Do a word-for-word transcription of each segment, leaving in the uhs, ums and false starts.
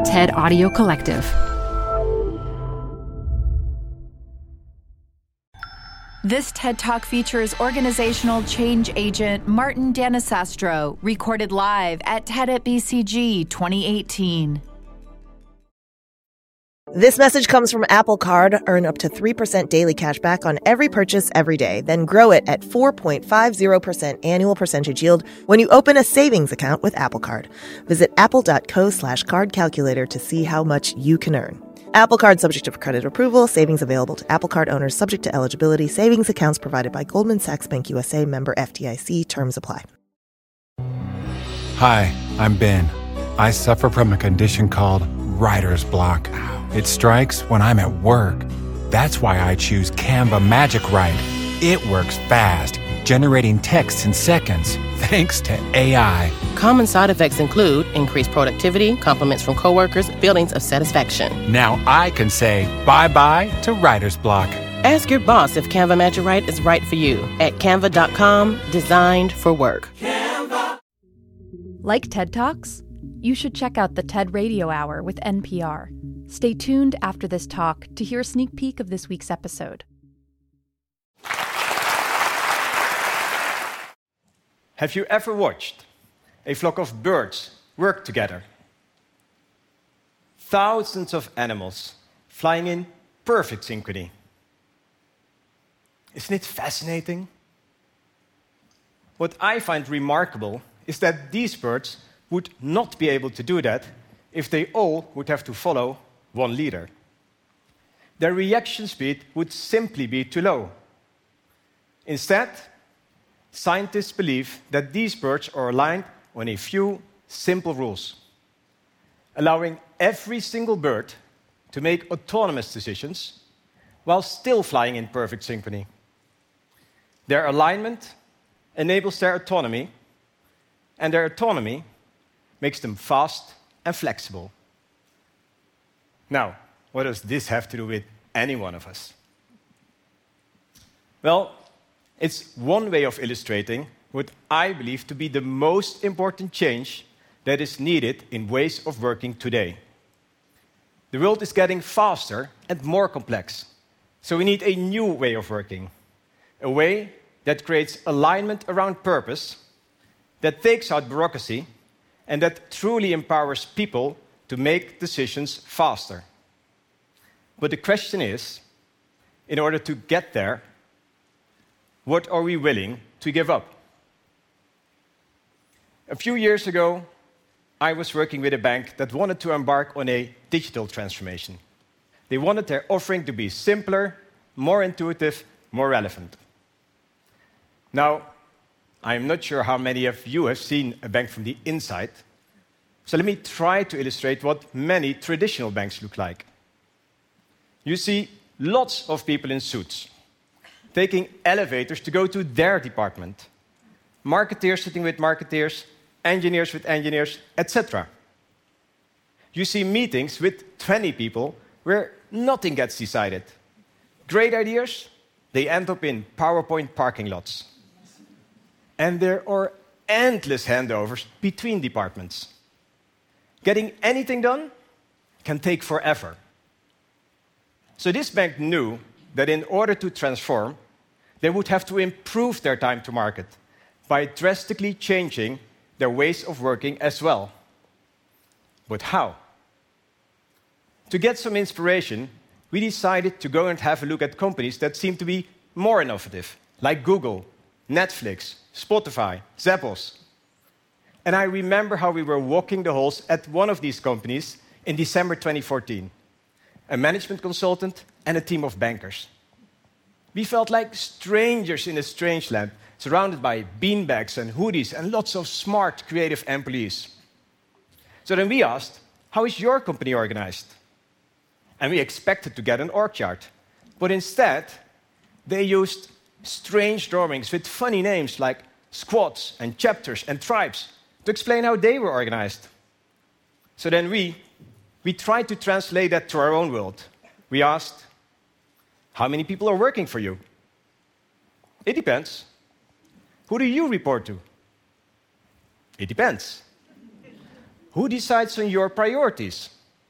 TED Audio Collective. This TED Talk features organizational change agent Martin D'Anisastro, recorded live at TED at B C G twenty eighteen. This message comes from Apple Card. Earn up to three percent daily cash back on every purchase every day. Then grow it at four point five zero percent annual percentage yield when you open a savings account with Apple Card. Visit apple.co slash card calculator to see how much you can earn. Apple Card subject to credit approval. Savings available to Apple Card owners subject to eligibility. Savings accounts provided by Goldman Sachs Bank U S A, member F D I C. Terms apply. Hi, I'm Ben. I suffer from a condition called writer's block. It strikes when I'm at work. That's why I choose Canva Magic Write. It works fast, generating text in seconds, thanks to A I. Common side effects include increased productivity, compliments from coworkers, feelings of satisfaction. Now I can say bye-bye to writer's block. Ask your boss if Canva Magic Write is right for you at canva dot com, designed for work. Canva. Like TED Talks? You should check out the TED Radio Hour with N P R. Stay tuned after this talk to hear a sneak peek of this week's episode. Have you ever watched a flock of birds work together? Thousands of animals flying in perfect synchrony. Isn't it fascinating? What I find remarkable is that these birds would not be able to do that if they all would have to follow one leader. Their reaction speed would simply be too low. Instead, scientists believe that these birds are aligned on a few simple rules, allowing every single bird to make autonomous decisions while still flying in perfect synchrony. Their alignment enables their autonomy, and their autonomy makes them fast and flexible. Now, what does this have to do with any one of us? Well, it's one way of illustrating what I believe to be the most important change that is needed in ways of working today. The world is getting faster and more complex, so we need a new way of working, a way that creates alignment around purpose, that takes out bureaucracy, and that truly empowers people to make decisions faster. But the question is, in order to get there, what are we willing to give up? A few years ago, I was working with a bank that wanted to embark on a digital transformation. They wanted their offering to be simpler, more intuitive, more relevant. Now, I'm not sure how many of you have seen a bank from the inside, so let me try to illustrate what many traditional banks look like. You see lots of people in suits, taking elevators to go to their department, marketeers sitting with marketeers, engineers with engineers, et cetera. You see meetings with twenty people where nothing gets decided. Great ideas, they end up in PowerPoint parking lots. And there are endless handovers between departments. Getting anything done can take forever. So this bank knew that in order to transform, they would have to improve their time to market by drastically changing their ways of working as well. But how? To get some inspiration, we decided to go and have a look at companies that seem to be more innovative, like Google, Netflix, Spotify, Zappos. And I remember how we were walking the halls at one of these companies in December twenty fourteen. A management consultant and a team of bankers. We felt like strangers in a strange land, surrounded by beanbags and hoodies and lots of smart, creative employees. So then we asked, how is your company organized? And we expected to get an org chart. But instead, they used strange drawings with funny names like squads and chapters and tribes to explain how they were organized. So then we, we tried to translate that to our own world. We asked, how many people are working for you? It depends. Who do you report to? It depends. Who decides on your priorities?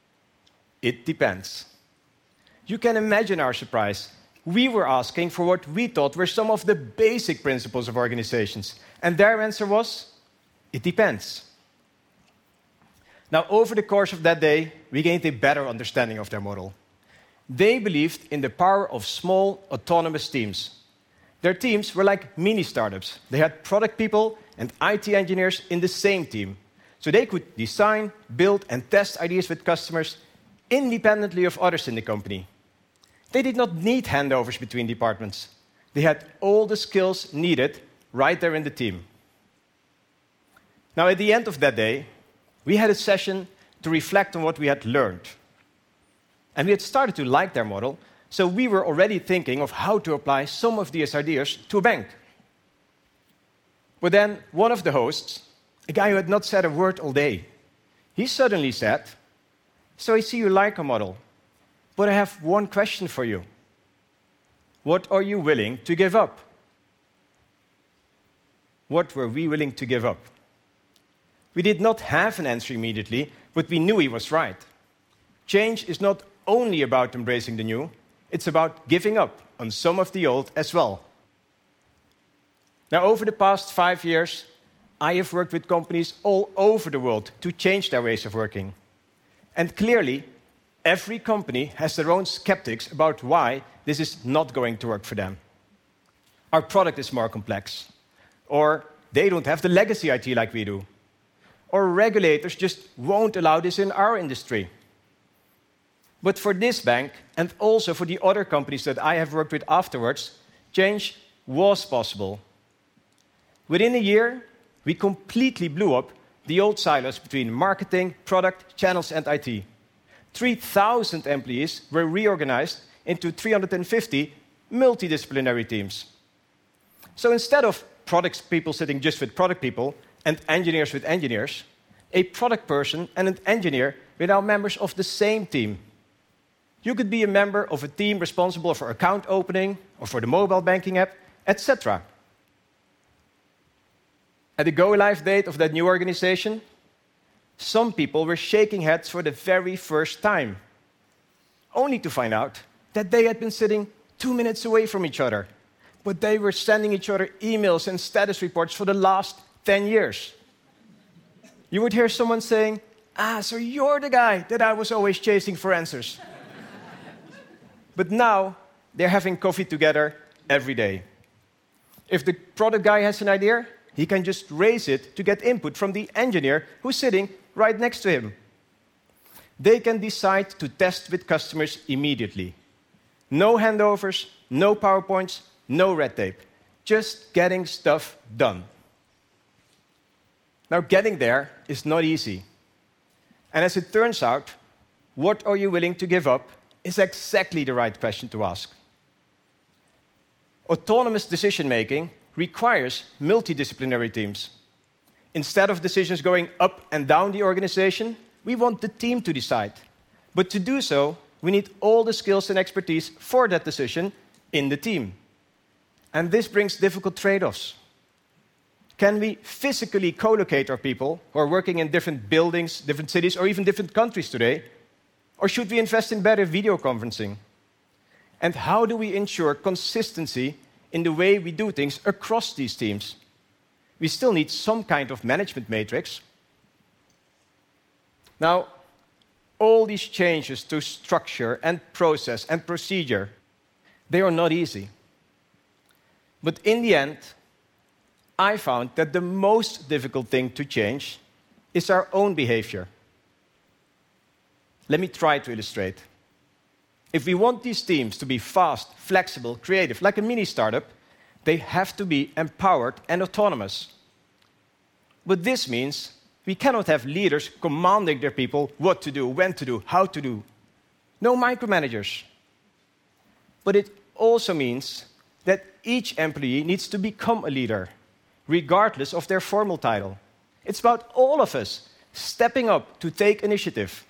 it depends. You can imagine our surprise. We were asking for what we thought were some of the basic principles of organizations, and their answer was, it depends. Now, over the course of that day, we gained a better understanding of their model. They believed in the power of small, autonomous teams. Their teams were like mini-startups. They had product people and I T engineers in the same team, so they could design, build, and test ideas with customers independently of others in the company. They did not need handovers between departments. They had all the skills needed right there in the team. Now, at the end of that day, we had a session to reflect on what we had learned. And we had started to like their model, so we were already thinking of how to apply some of these ideas to a bank. But then one of the hosts, a guy who had not said a word all day, he suddenly said, "So I see you like our model, but I have one question for you. What are you willing to give up?" What were we willing to give up? We did not have an answer immediately, but we knew he was right. Change is not only about embracing the new, it's about giving up on some of the old as well. Now, over the past five years, I have worked with companies all over the world to change their ways of working. And clearly, every company has their own skeptics about why this is not going to work for them. Our product is more complex, or they don't have the legacy I T like we do, or regulators just won't allow this in our industry. But for this bank, and also for the other companies that I have worked with afterwards, change was possible. Within a year, we completely blew up the old silos between marketing, product, channels, and I T. three thousand employees were reorganized into three hundred fifty multidisciplinary teams. So instead of product people sitting just with product people and engineers with engineers, a product person and an engineer were now members of the same team. You could be a member of a team responsible for account opening or for the mobile banking app, et cetera. At the go-live date of that new organization, some people were shaking heads for the very first time, only to find out that they had been sitting two minutes away from each other, but they were sending each other emails and status reports for the last ten years. You would hear someone saying, "Ah, so you're the guy that I was always chasing for answers." But now, they're having coffee together every day. If the product guy has an idea, he can just raise it to get input from the engineer who's sitting right next to him. They can decide to test with customers immediately. No handovers, no PowerPoints, no red tape. Just getting stuff done. Now, getting there is not easy. And as it turns out, what are you willing to give up is exactly the right question to ask. Autonomous decision-making requires multidisciplinary teams. Instead of decisions going up and down the organization, we want the team to decide. But to do so, we need all the skills and expertise for that decision in the team. And this brings difficult trade-offs. Can we physically co-locate our people who are working in different buildings, different cities, or even different countries today? Or should we invest in better video conferencing? And how do we ensure consistency in the way we do things across these teams? We still need some kind of management matrix. Now, all these changes to structure and process and procedure, they are not easy. But in the end, I found that the most difficult thing to change is our own behavior. Let me try to illustrate. If we want these teams to be fast, flexible, creative, like a mini-startup, they have to be empowered and autonomous. But this means we cannot have leaders commanding their people what to do, when to do, how to do. No micromanagers. But it also means that each employee needs to become a leader, regardless of their formal title. It's about all of us stepping up to take initiative.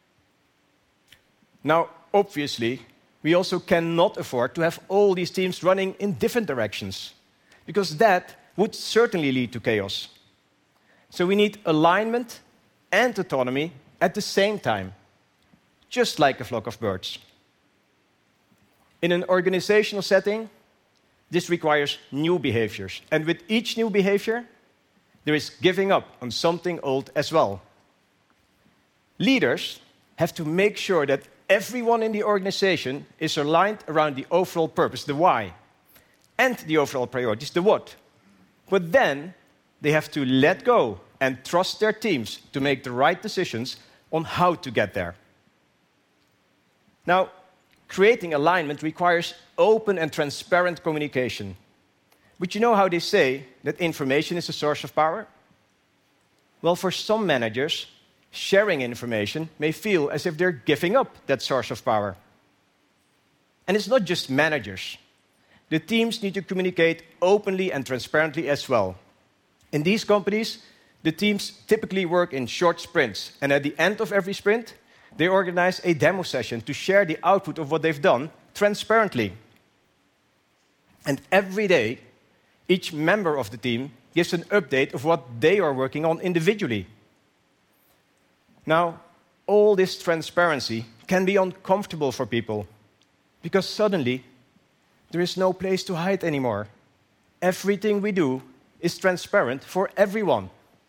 Now, obviously, we also cannot afford to have all these teams running in different directions, because that would certainly lead to chaos. So we need alignment and autonomy at the same time. just like a flock of birds. In an organizational setting, this requires new behaviors. And with each new behavior, there is giving up on something old as well. Leaders have to make sure that everyone in the organization is aligned around the overall purpose, the why, and the overall priorities, the what. But then they have to let go and trust their teams to make the right decisions on how to get there. Now, creating alignment requires open and transparent communication. But you know how they say that information is a source of power? Well, for some managers, sharing information may feel as if they're giving up that source of power. And it's not just managers. The teams need to communicate openly and transparently as well. In these companies, the teams typically work in short sprints, and at the end of every sprint, they organize a demo session to share the output of what they've done transparently. And every day, each member of the team gives an update of what they are working on individually. Now, all this transparency can be uncomfortable for people, because suddenly there is no place to hide anymore. Everything we do is transparent for everyone.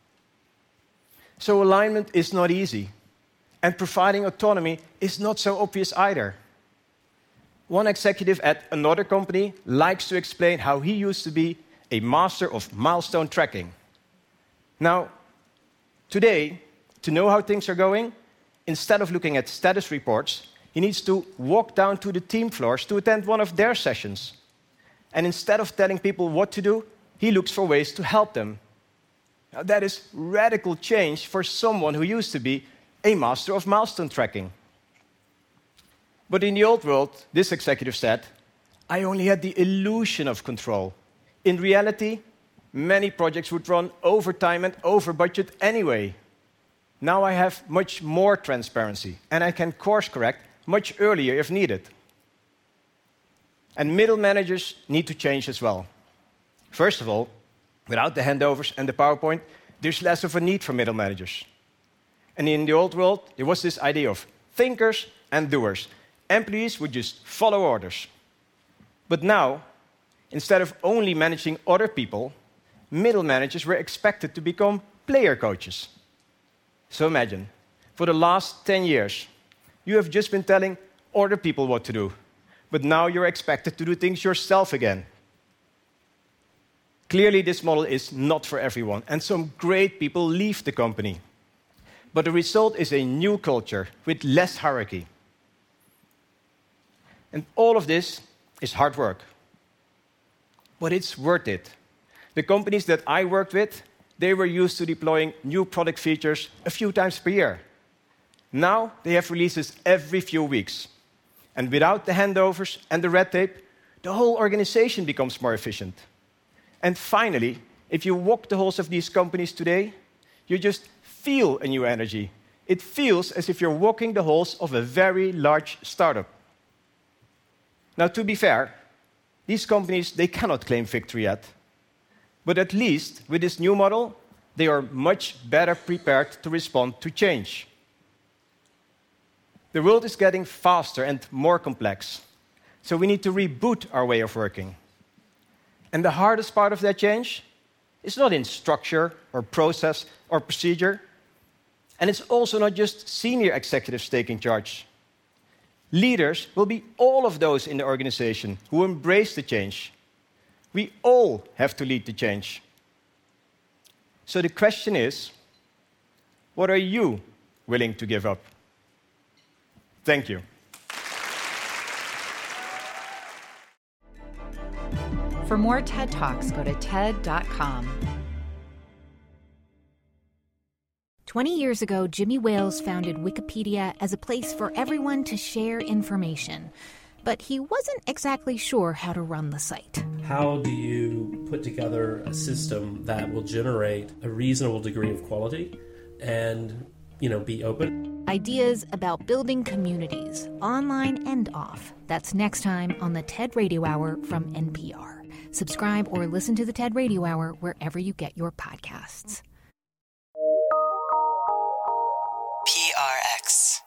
So alignment is not easy, and providing autonomy is not so obvious either. One executive at another company likes to explain how he used to be a master of milestone tracking. Now, today, to know how things are going, instead of looking at status reports, he needs to walk down to the team floors to attend one of their sessions. And instead of telling people what to do, he looks for ways to help them. Now, that is radical change for someone who used to be a master of milestone tracking. But in the old world, this executive said, I only had the illusion of control. In reality, many projects would run over time and over budget anyway. Now I have much more transparency, and I can course correct much earlier if needed. And middle managers need to change as well. First of all, without the handovers and the PowerPoint, there's less of a need for middle managers. And in the old world, there was this idea of thinkers and doers. Employees would just follow orders. But now, instead of only managing other people, middle managers were expected to become player coaches. So imagine, for the last ten years, you have just been telling other people what to do, but now you're expected to do things yourself again. Clearly, this model is not for everyone, and some great people leave the company. But the result is a new culture with less hierarchy. And all of this is hard work. But it's worth it. The companies that I worked with, they were used to deploying new product features a few times per year. Now they have releases every few weeks. And without the handovers and the red tape, the whole organization becomes more efficient. And finally, if you walk the halls of these companies today, you just feel a new energy. It feels as if you're walking the halls of a very large startup. Now, to be fair, these companies, they cannot claim victory yet. But at least with this new model, they are much better prepared to respond to change. The world is getting faster and more complex, so we need to reboot our way of working. And the hardest part of that change is not in structure or process or procedure, and it's also not just senior executives taking charge. Leaders will be all of those in the organization who embrace the change. We all have to lead the change. So the question is, what are you willing to give up? Thank you. For more TED Talks, go to TED dot com. Twenty years ago, Jimmy Wales founded Wikipedia as a place for everyone to share information. But he wasn't exactly sure how to run the site. How do you put together a system that will generate a reasonable degree of quality and, you know, be open? Ideas about building communities, online and off. That's next time on the TED Radio Hour from N P R. Subscribe or listen to the TED Radio Hour wherever you get your podcasts. P R X.